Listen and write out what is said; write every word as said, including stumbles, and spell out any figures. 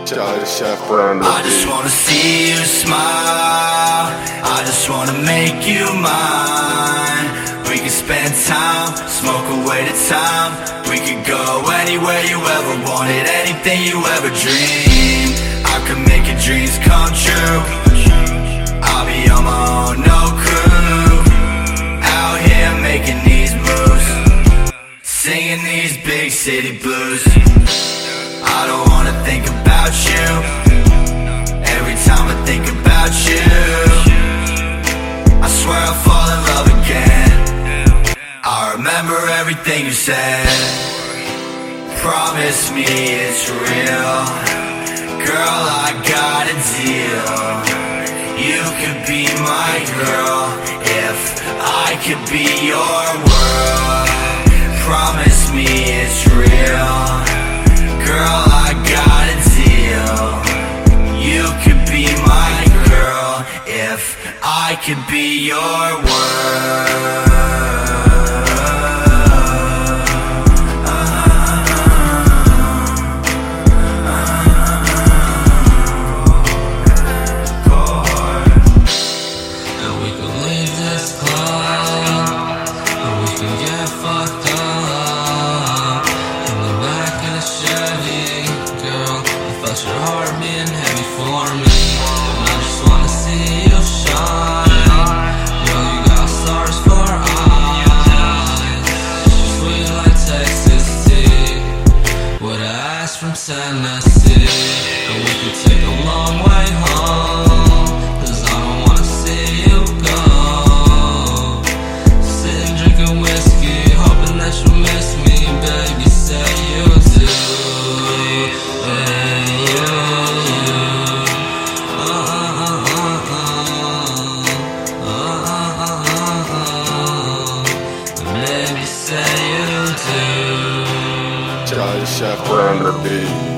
Charlie Chef on the I just wanna see you smile. I just wanna make you mine. We can spend time, smoke away the time. We could go anywhere you ever wanted, anything you ever dreamed. I could make your dreams come true. I'll be on my own, no crew. Out here making these moves, singing these big city blues. I don't wanna think about you. Every time I think about you, I swear I'll fall in love again. I remember everything you said. Promise me it's real. Girl, I got a deal. You could be my girl if I could be your world. Promise me it's real. Girl, I got a deal. You could be my girl if I could be your world. And we can leave this club, and we can get fucked up in the back of the Chevy. Girl, I felt your heart being heavy for me, and I just wanna see you shine. Girl, you got stars for eyes, sweet like Texas tea, with an ass from Tennessee. And we could take a long way home, 'cause I don't wanna see you go. Sitting drinking whiskey, hoping that you miss me, baby, say you do. Hey, you, you. Uh, uh, uh, uh, uh. Uh, uh, uh, uh, uh. Baby, say you do. Charlie Chef on the beat.